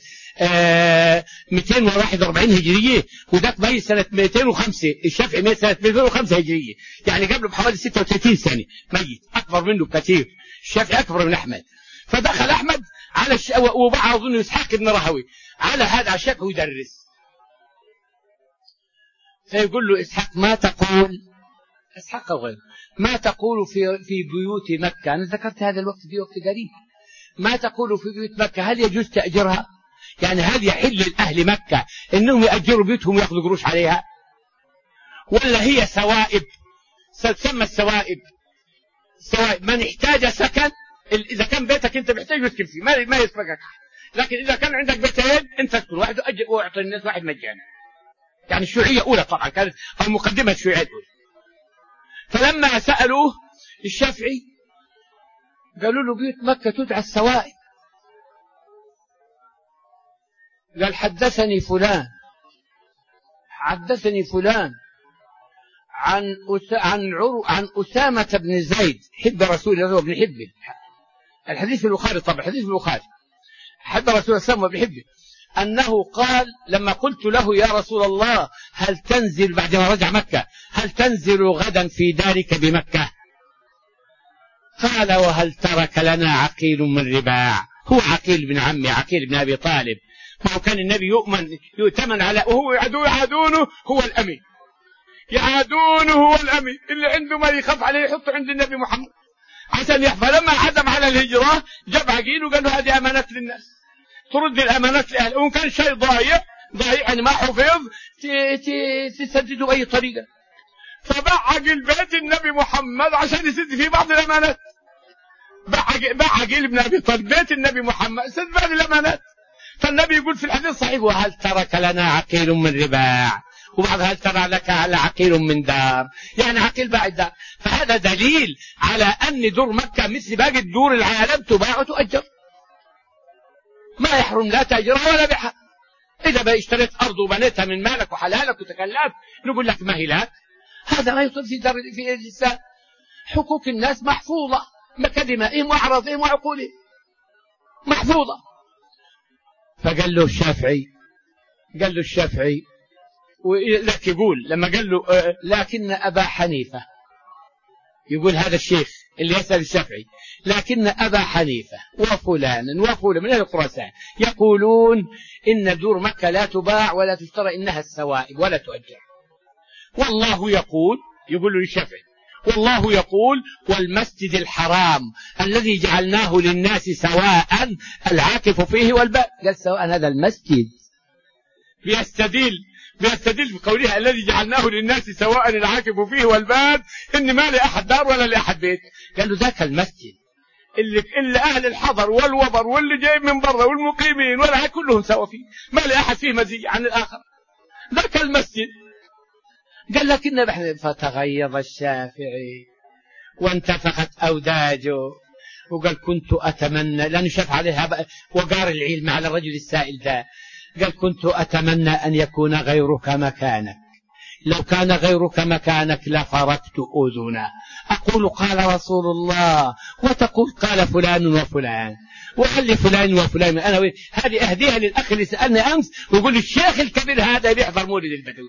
241 هجرية وذاك ميت سنة 205، الشافعي ميت سنة 205 هجرية، يعني قبله بحوالي 36 سنة ميت، أكبر منه بكثير. الشافعي أكبر من أحمد. فدخل أحمد على وبعض أظن إسحاق بن راهويه على هذا الشافعي يدرس، فيقول له إسحاق ما تقول، إسحاق وغيره ما تقول في بيوت مكة، أنا ذكرت هذا الوقت في وقت قريب، ما تقول في بيوت مكة هل يجوز تأجيرها؟ يعني هل يحل لأهل مكة إنهم يأجروا بيوتهم ويأخذوا قروش عليها، ولا هي سوائب؟ تسمى السوائب من احتاج سكن، إذا كان بيتك أنت محتاج تسكن فيه ما يسبقك، لكن إذا كان عندك بيتين أنت تسكن واحد وأعطي الناس واحد مجانا. يعني الشيوعية أولى طبعا كانت المقدمة الشيوعية الأولى. فلما سألوه الشافعي قالوا له بيوت مكة تدعى السوائب، قال حدثني فلان عن أسامة بن زيد حب رسول الله وابن حبه، الحديث في البخاري طبعا، الحديث في البخاري، حب رسول الله أسامة وابن حبه، أنه قال لما قلت له يا رسول الله هل تنزل بعد ما رجع مكة هل تنزل غدا في دارك بمكة؟ قال وهل ترك لنا عقيل من رباع؟ هو عقيل بن عمي، عقيل بن أبي طالب، ما هو كان النبي يؤتمن على، وهو يعادونه هو الأمين، يعادونه هو الأمين اللي عنده ما يخاف عليه يحطه عند النبي محمد عشان يحفظ. لما عزم على الهجرة جاب عقيل وقال له هذه أمانات للناس، ترد الأمانات لأهل، وإن كان شيء ضايع يعني ما حفظ تسدده بأي طريقة. فباع عقيل بيت النبي محمد عشان يسد فيه بعض الأمانات، باع عقيل بن أبي طالب بيت النبي محمد سد بعض الأمانات. فالنبي يقول في الحديث الصحيح وهل ترك لنا عقيل من رباع، وبعد هل ترى لك على عقيل من دار، يعني عقيل باع الدار. فهذا دليل على أن دور مكة مثل باقي الدور العالم تباع وتؤجر، ما يحرم لا تأجرها ولا بيعها. إذا اشتريت أرض وبنيتها من مالك وحلالك وتكلفت نقول لك ما هي لك، هذا ما يصير في الإسلام. حقوق الناس محفوظة، كدمائهم وأعراضهم وعقولهم محفوظة. فقال له الشافعي ولك يقول لما قال له لكن أبا حنيفة، يقول هذا الشيخ اللي يسأل الشافعي لكن أبا حنيفة وفلان من أهل خراسان يقولون إن دور مكة لا تباع ولا تشترى، إنها السوائب ولا تؤجر. والله يقول للشافعي والله يقول والمسجد الحرام الذي جعلناه للناس سواء العاكف فيه والباد، قال سواء هذا المسجد بيستدل بقولها الذي جعلناه للناس سواء العاكف فيه والباد، إن ما لأحد دار ولا لأحد بيت. قال له ذاك المسجد اللي أهل الحضر والوبر واللي جاي من برا والمقيمين ولا كلهم سوا فيه، ما لأحد فيه مزية عن الآخر. ذاك المسجد قال لكن فتغيظ الشافعي وانتفخت أوداجه وقال كنت أتمنى، لأنه شاف عليها وقار العلم على الرجل السائل ده، قال كنت أتمنى أن يكون غيرك مكانك، لو كان غيرك مكانك لفركت أذنا، أقول قال رسول الله وتقول قال فلان وفلان، وخلي فلان وفلان. أنا هذه أهديها للأخ اللي سألني أمس ويقول الشيخ الكبير هذا بيحضر مولد البدوي.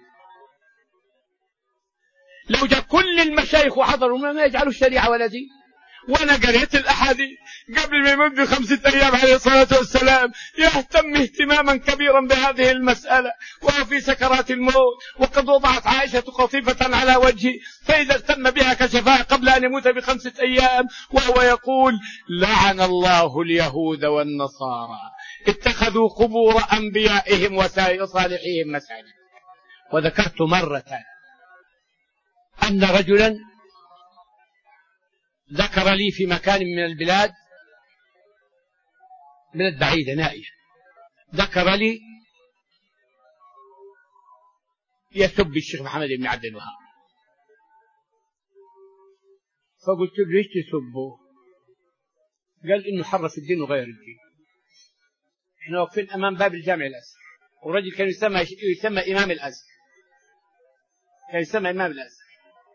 لو جاء كل المشايخ وحضروا ما يجعلوا الشريعة ولا دين. وانا قريت الاحاديث قبل ما يمد ب5 ايام عليه الصلاه والسلام يهتم اهتماما كبيرا بهذه المساله وهو في سكرات الموت، وقد وضعت عائشه قطيفه على وجهه فاذا اهتم بها كشفها قبل ان يموت ب5 ايام، وهو يقول لعن الله اليهود والنصارى اتخذوا قبور انبيائهم وصالحيهم مساجد. وذكرت مره ان رجلا ذكر لي في مكان من البلاد بلد بعيدة نائية، ذكر لي يسب الشيخ محمد بن عبد الوهاب، فقلت له ليش تسبه؟ قال إنه حرف الدين وغير الدين. احنا واقفين أمام باب الجامع الأزهر، والرجل كان يسمى إمام الأزهر، كان يسمى إمام الأزهر.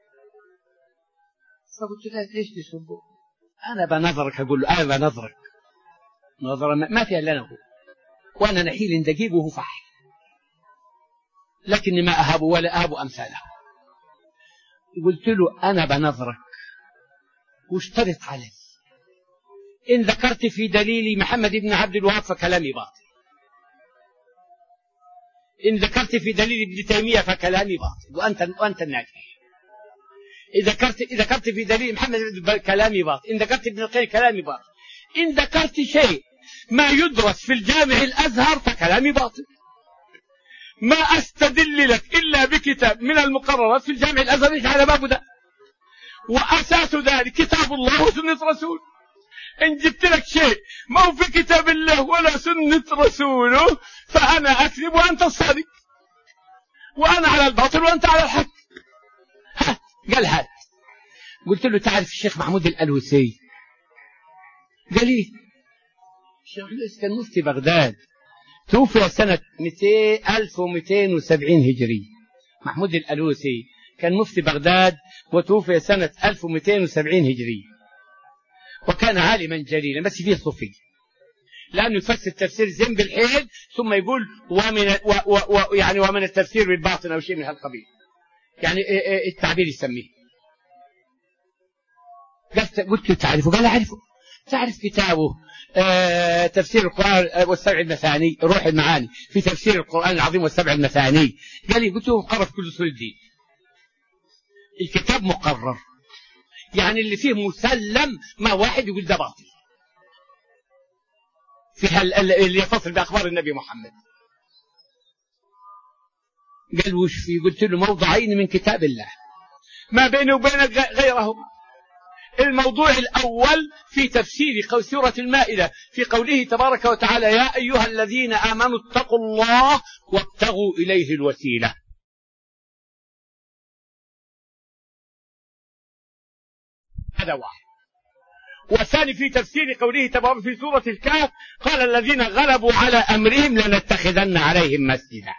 فقلت له ليش تسبه؟ أنا بنظرك، أقول له أنا بنظرك نظرة ما فيها إلا أنا هو، وأنا نحيل دقيق وهو فحل، لكني ما أهاب ولا أهاب أمثاله. قلت له أنا بنظرك واشترط علي إن ذكرت في دليل محمد بن عبد الوهاب فكلامي باطل، إن ذكرت في دليل ابن تيمية فكلامي باطل وأنت الناجح. إذا ذكرت في دليل محمد كلامي باطل، إن ذكرت ابن القيم كلامي باطل، إن ذكرت شيء ما يدرس في الجامع الأزهر فكلامي باطل. ما أستدل لك إلا بكتاب من المقررات في الجامع الأزهر يجعل على بابه ده، وأساس ذلك كتاب الله وسنة رسول. إن جبت لك شيء ما هو في كتاب الله ولا سنة رسوله فأنا أكذب وأنت الصادق، وأنا على الباطل وأنت على الحق. قال هذا. قلت له تعرف الشيخ محمود الألوسي؟ قال لي الشيخ الألوسي كان مفتي بغداد، توفي سنة 1270 هجري. محمود الألوسي كان مفتي بغداد وتوفي سنة 1270 هجري، وكان عالما جليلا بس فيه صوفي، لأنه يفسر تفسير زين بالحيل ثم يقول ومن التفسير بالباطن أو شيء من هالقبيل، يعني التعبير يسميه. قلت له تعرفه؟ قال أعرفه. تعرف كتابه تفسير القرآن والسبع المثاني، روح المعاني في تفسير القرآن العظيم والسبع المثاني؟ قال لي. قلت له مقرر في كل أصول الدين، الكتاب مقرر، يعني اللي فيه مسلم ما واحد يقول ده باطل في اللي يتصل بأخبار النبي محمد. قال وش فيه؟ قلت له موضعين من كتاب الله ما بينه وبينك غيره. الموضوع الأول في تفسير سورة المائدة في قوله تبارك وتعالى يا أيها الذين آمنوا اتقوا الله وابتغوا إليه الوسيلة. هذا واحد. والثاني في تفسير قوله تبارك في سورة الكهف قال الذين غلبوا على أمرهم لنتخذن عليهم مسجدا.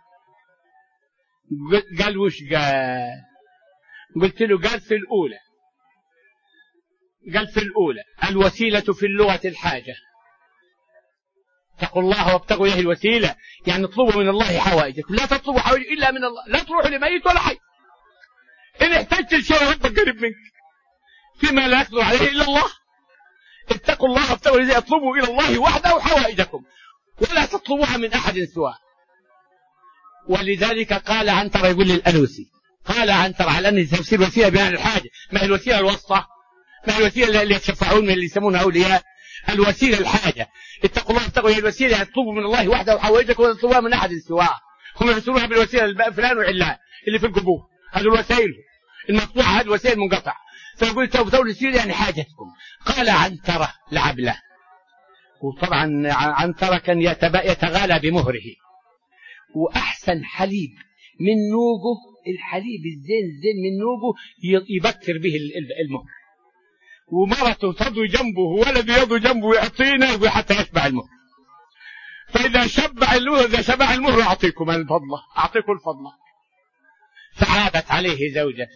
قال وش قال؟ قلت له قال في الأولى، قال في الأولى الوسيلة في اللغة الحاجة، اتقوا الله وابتغوا إليه الوسيلة، يعني اطلبوا من الله حوائجكم، لا تطلبوا حوائج إلا من الله، لا تروحوا لميت ولا حي. إن احتجت لشيء ربك قريب منك فيما لا يقدر عليه إلا الله. اتقوا الله وابتغوا إليه، اطلبوا إلى الله وحده حوائجكم ولا تطلبوها من أحد سواه. ولذلك قال عنتر، يقول للألوسي قال عنتر على أن تفسير وسيلة بيان الحاجة، ما هي الوسيلة الوسطى، ما هي الوسيلة اللي يتشفعون من اللي يسمونها أولياء، الوسيلة الحاجة. اتقوا الله وابتغوا إليه الوسيلة، يعني اطلبوا من الله وحده حوائجكم ولا تطلبوها من أحد سواه. هم يفسرونها بالوسيلة فلان وعلان اللي في القبور، هذه الوسائل المقطوعة هذه وسيل منقطع. فيقول تولوا سير يعني حاجتكم. قال عنترة لعبله، وطبعا عنترة كان يتغالى بمهره، وأحسن حليب من نوقه، الحليب الزين من نوقه يبكر به المهر، ومرته تضوي جنبه وولده يضوي جنبه يعطينا حتى يشبع المهر. فإذا شبع المهر أعطيكم الفضلة، أعطيكم الفضلة. فعابت عليه زوجته،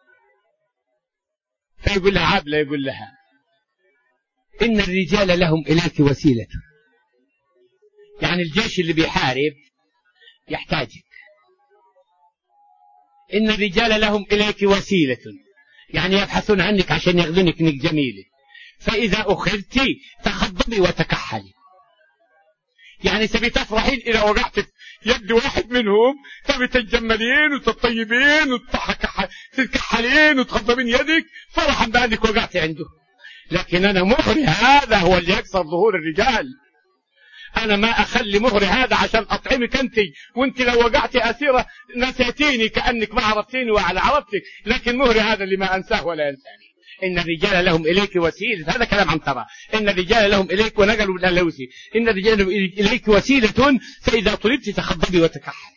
فيقول لها عابلة، يقول لها إن الرجال لهم إليك وسيلة، يعني الجيش اللي بيحارب يحتاجك. إن الرجال لهم إليك وسيلة، يعني يبحثون عنك عشان ياخذونك انك جميلة، فإذا أخذت تخضبي وتكحلي، يعني تبي تفرحين إذا وقعت في يد واحد منهم، تبي تتجملين وتطيبين وتتكحلين وتخضبين يدك فرحا بأنك وقعت عنده. لكن أنا مهري هذا هو اللي يكسر ظهور الرجال. أنا ما أخلي مهري هذا عشان أطعمك أنت، وأنت لو وقعت أسيرة نسيتيني كأنك ما عرفتيني وعلى عرفتك، لكن مهري هذا اللي ما أنساه ولا ينساني. إن الرجال لهم إليك وسيلة، هذا كلام عنترة. إن الرجال لهم إليك، ونقلوا بالألوسي إن الرجال لهم إليك وسيلة، فإذا طلبت تخضبي وتكحل.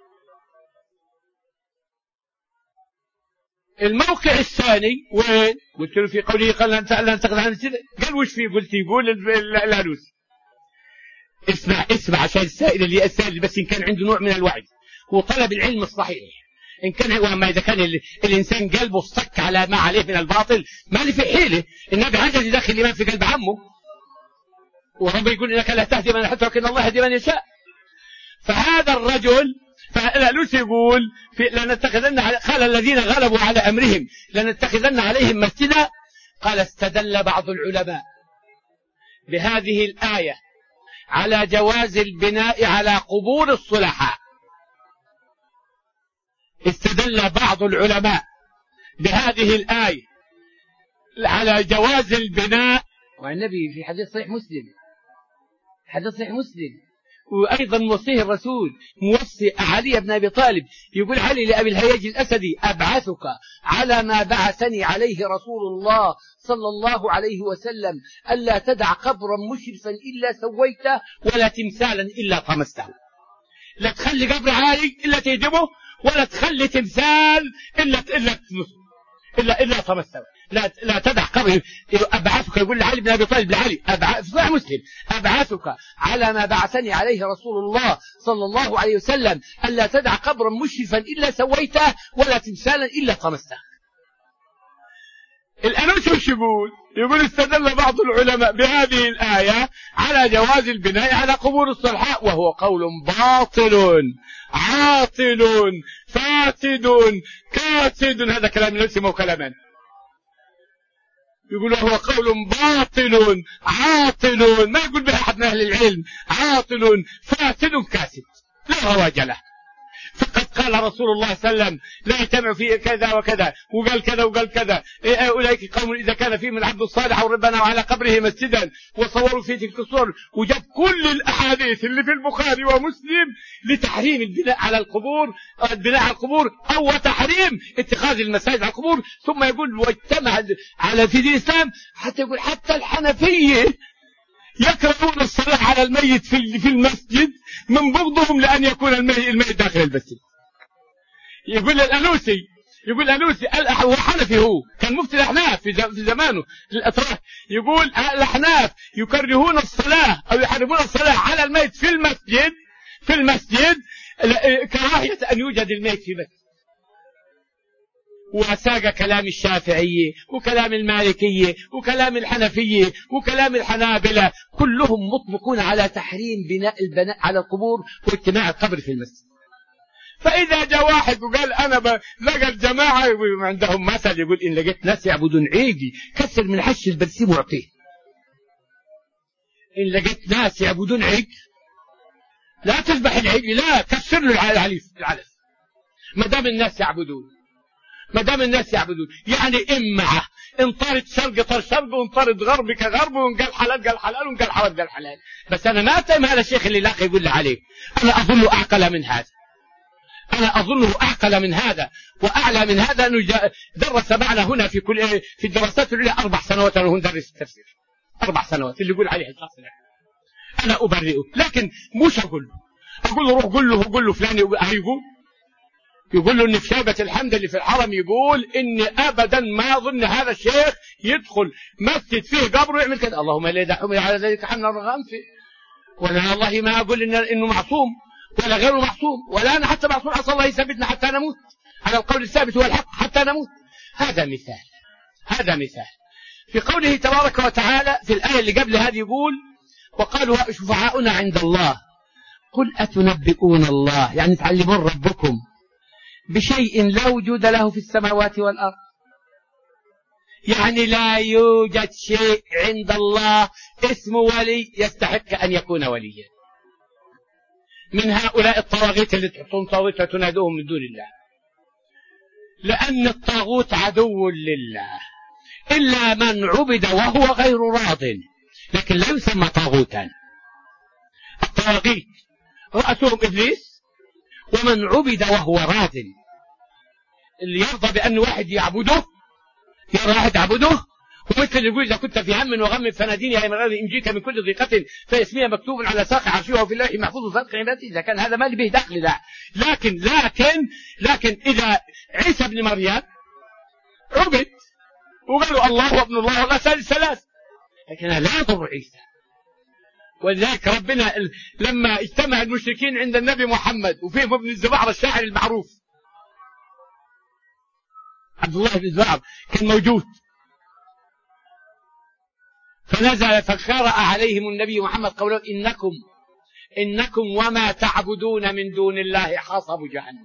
الموقع الثاني وين؟ قلت له في قوله قال لا ننتقل عن السيدة. قال وش فيه؟ قلت يقول الألوسي اسمع عشان السائل بس إن كان عنده نوع من الوعي، هو طلب العلم الصحيح. إن كان وما إذا كان الإنسان قلبه صك على ما عليه من الباطل ما لي في حيله. النبي عجز يدخل الإيمان في قلب عمه، ورب يقول إنك لا تهدي من أحببت ولكن الله يهدي من يشاء. فهذا الرجل فالألوسي يقول لنتخذن قال الذين غلبوا على أمرهم لنتخذن عليهم مسجدا. قال استدل بعض العلماء بهذه الآية على جواز البناء على قبور الصلحاء. استدل بعض العلماء بهذه الآية على جواز البناء، والنبي في حديث صحيح مسلم وأيضا موصيه الرسول، موصي علي بن أبي طالب، يقول علي لأبي الهياج الأسدي أبعثك على ما بعثني عليه رسول الله صلى الله عليه وسلم، ألا تدع قبرا مشرفا إلا سويته ولا تمثالا إلا طمسته. لا تخلي قبر عالي إلا تهدمه، ولا تخلي تمثال إلا طمسته. لا تدع قبر. أبعثك، يقول لعلي بن أبي طالب لعلي صحيح مسلم، أبعثك على ما بعثني عليه رسول الله صلى الله عليه وسلم ألا تدع قبرا مشرفا إلا سويته ولا تمثالا إلا طمسته. الأنوش وش يقول استدل بعض العلماء بهذه الآية على جواز البناء على قبور الصلحاء، وهو قول باطل عاطل فاسد كاسد. هذا كلام نفسي مو كلامان. يقول هو قول باطل عاطل، ما يقول به أحد من أهل العلم، عاطل فاسد كاسد لا رواج له. فقد قال رسول الله صلى الله عليه وسلم لا يجتمع فيه كذا وكذا، وقال كذا وقال كذا. أولئك قوم إذا كان فيهم العبد الصالح أو ربنا على قبره مسجدا وصوروا فيه تلك الصور، وجاب كل الأحاديث اللي في البخاري ومسلم لتحريم البناء على القبور أو تحريم اتخاذ المساجد على القبور. ثم يقول واجتمع على في دين الإسلام، حتى يقول حتى الحنفية يكرهون الصلاة على الميت في المسجد من بغضهم لأن يكون الميت داخل المسجد. يقول الألوسي هو حنفي، هو كان مفتي الأحناف في زمانه الأتراك. يقول الأحناف يكرهون الصلاة أو يحرمون الصلاة على الميت في المسجد كراهية أن يوجد الميت في مسجد. وساق كلام الشافعية وكلام المالكية وكلام الحنفية وكلام الحنابلة، كلهم مطبقون على تحريم البناء على القبور واجتماع القبر في المسجد. فإذا جاء واحد وقال أنا لقى الجماعة عندهم مثل، يقول إن لقيت ناس يعبدون عيدي كسر من حش البرسيم وعطيه. إن لقيت ناس يعبدون عيد لا تذبح العيد، لا كسر له العلف. ما دام الناس يعبدون يعني إمعة انطرد شرق طر شرق وانطرد غرب كغرب، ونقال حلال قال حلال ونقال حرام قال حلال. بس أنا ما أتهم هذا الشيخ اللي لاقي يقول لي عليه، أنا أظن أعقل من هذا. أنا أظنه أعقل من هذا وأعلى من هذا، أنه درس معنا هنا في الدراسات العليا 4 سنوات، أنا ندرس التفسير 4 سنوات، اللي يقول عليه الشخص أنا أبرئه. لكن مش أقول له روح قول له فلان يقول له إن في شيبة الحمد اللي في الحرم يقول إن أبدا ما أظن هذا الشيخ يدخل مسجد فيه قبر ويعمل كذا. اللهم لا يدعهم على ذلك حمل الرغم فيه. ولا والله ما أقول إنه معصوم ولا غيره معصوم، ولا أنا حتى معصوم، عسى الله يثبتنا حتى نموت على القول الثابت والحق حتى نموت. هذا مثال في قوله تبارك وتعالى في الآية اللي قبل هذه يقول وقالوا شفعاؤنا عند الله قل أتنبئون الله، يعني تعلمون ربكم بشيء لا وجود له في السماوات والأرض، يعني لا يوجد شيء عند الله اسمه ولي يستحق أن يكون وليا من هؤلاء الطواغيت اللي تحطون طاغوت وتنادوهم من دون الله، لأن الطاغوت عدو لله إلا من عبد وهو غير راض، لكن لا يسمى طاغوتا. الطواغيت رأسهم إبليس، ومن عبد وهو راض، اللي يرضى بأن واحد يعبده ومثل يقول إذا كنت في هم وغم فناديني يا مراري إن جئت من كل ضيقة فاسمها مكتوب على ساق عرشه وفي اللوح محفوظ فرق عبادتي. إذا كان هذا ما لي به دخل لا. لكن إذا عيسى بن مريم عبد وقالوا الله وابن الله والله ثالث، لكن لا يضر عيسى. ولذلك ربنا لما اجتمع المشركين عند النبي محمد وفيهم ابن الزبعر الشاعر المعروف عبد الله بن الزبعر كان موجود، فنزل فقرأ عليهم النبي محمد قوله إنكم وما تعبدون من دون الله حصب جهنم.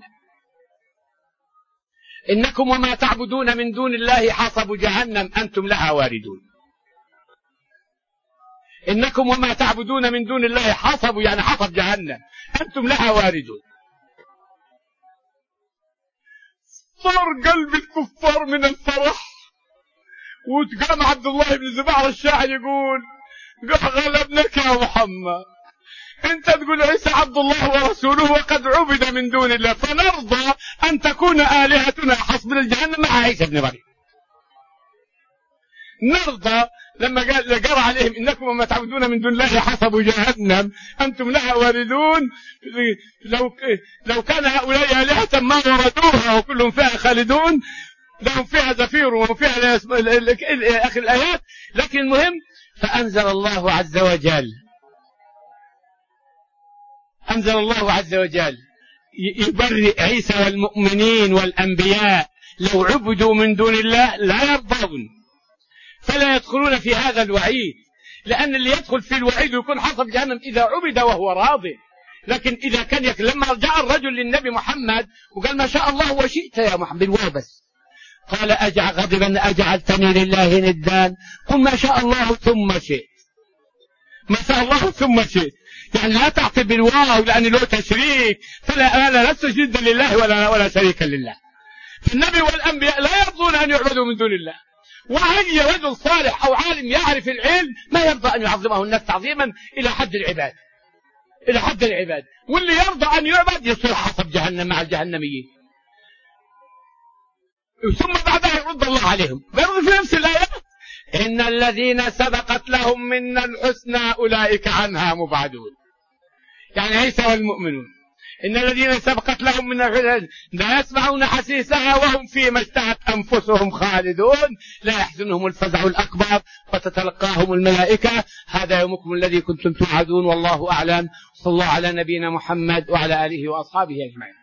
إنكم وما تعبدون من دون الله حصب جهنم أنتم لها واردون. إنكم وما تعبدون من دون الله حصب، يعني حصب جهنم أنتم لها واردون. صار قلب الكفار من الفرح، وقام عبد الله بن زبعر الشاعر يقول غلبناك يا محمد، انت تقول عيسى عبد الله ورسوله وقد عبد من دون الله، فنرضى ان تكون آلهتنا حسب الجهنم مع عيسى بن مريم. نرضى لما قال عليهم إنكم وما تعبدون من دون الله حسب جهنم أنتم لها واردون. لو كان هؤلاء آلهة ما وردوها وكلهم فيها خالدون، لهم فيها زفير وهم فيها آخر الآيات. لكن المهم فأنزل الله عز وجل يبرئ عيسى والمؤمنين والأنبياء لو عبدوا من دون الله لا يرضون، فلا يدخلون في هذا الوعيد، لأن اللي يدخل في الوعيد ويكون حصب جهنم إذا عبد وهو راضي. لكن إذا كان لما جاء الرجل للنبي محمد وقال ما شاء الله وشئت يا محمد وبس، قال غضبا أجعلتني لله ندان، قل ما شاء الله ثم شئت. ما شاء الله ثم شئت يعني لا تعطي بالواو لأن له تشريك، فلا لست جدا لله ولا شريكا لله. فالنبي والأنبياء لا يرضون أن يعبدوا من دون الله، وأي رجل صالح أو عالم يعرف العلم ما يرضى أن يعظمه الناس تعظيما إلى حد العباد، واللي يرضى أن يعبد يصير حسب جهنم مع الجهنميين. ثم بعدها يرد الله عليهم برضو في نفس الآيات إن الذين سبقت لهم منا الحسنى أولئك عنها مبعدون، يعني عيسى والمؤمنون إن الذين سبقت لهم من الحسنى لا يسمعون حسيسها وهم فيما اشتهت أنفسهم خالدون لا يحزنهم الفزع الأكبر وتتلقاهم الملائكة هذا يومكم الذي كنتم توعدون والله أعلم. صلى الله على نبينا محمد وعلى آله وأصحابه أجمعين.